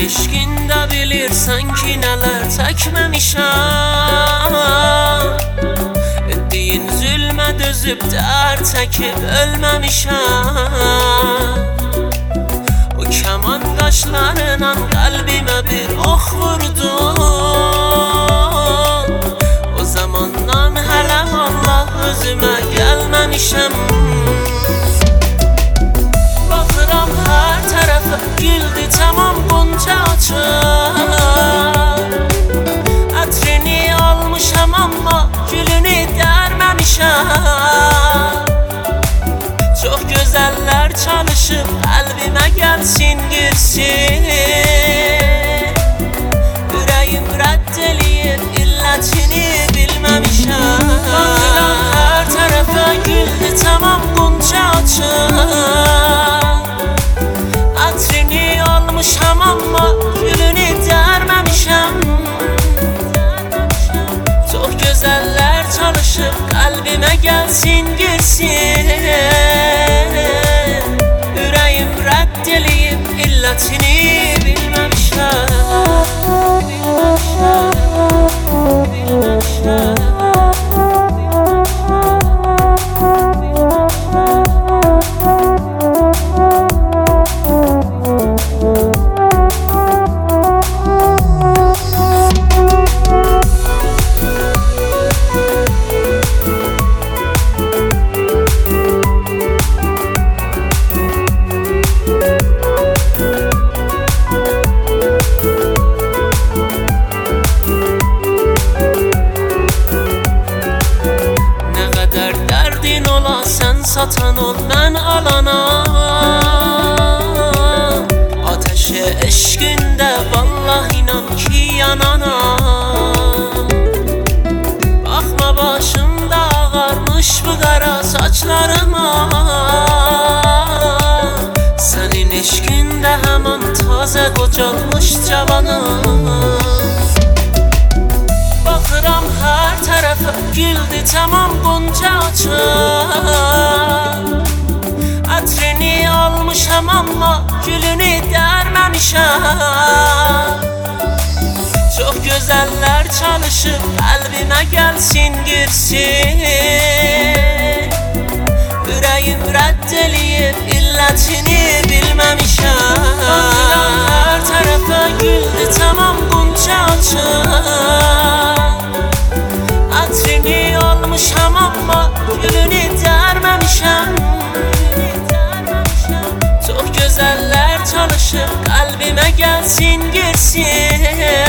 eşkində bilirsən ki, nələr çəkməmişəm. Etdiyin zülmə dözüb dərd çəkib ölməmişəm. O kəman qaşlarla qəlbimə bir ox vurdun. O zamandan hələ Allah özümə gəlməmişəm. Baxıram hər tərəfə güldü tamam qonca açır. Ətrini almışam amma gülünü dərməmişəm. Çox gözəllər çalışıb qəlbimə gəlsin girsin. Ürəyim rədd eləyib illətini bilməmişəm. Baxıram hər tərəfə güldü tamam qonca açır. Ətrini almışam amma gülünü dərməmişəm. Çox gözəllər çalışıb qəlbimə gəlsin girsin. Ürəyim rədd eləyib illətini bilməmişəm. Sən satan ol, mən alana. Ateşi eşqində vallah inan ki yanana. Baxma başımda ağarmış bu qara saçlarıma. Sənin eşqində həman tazə qocalmış cavanım. Baxıram hər tərəfə güldü tamam qonca açır. Ətrini almışam amma gülünü dərməmişəm. Çox gözəllər çalışıb qəlbimə gəlsin girsin. Ürəyim rədd eləyib illətini bilməmişəm. Baxıram hər tərəfə güldü tamam qonca açır. Ətrini almışam amma gülünü dərməmişəm. Çox gözəllər çalışıb qəlbimə gəlsin girsin.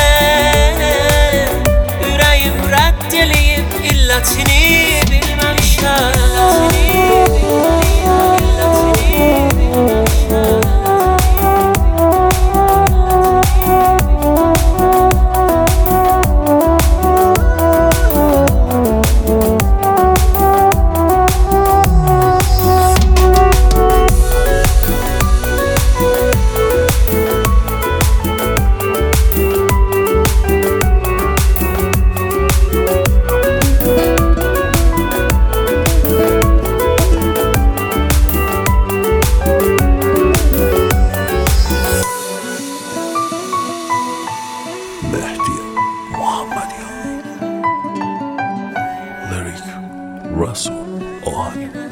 Ürəyim rədd eləyib illətini bilməmişəm. Lyric Russell on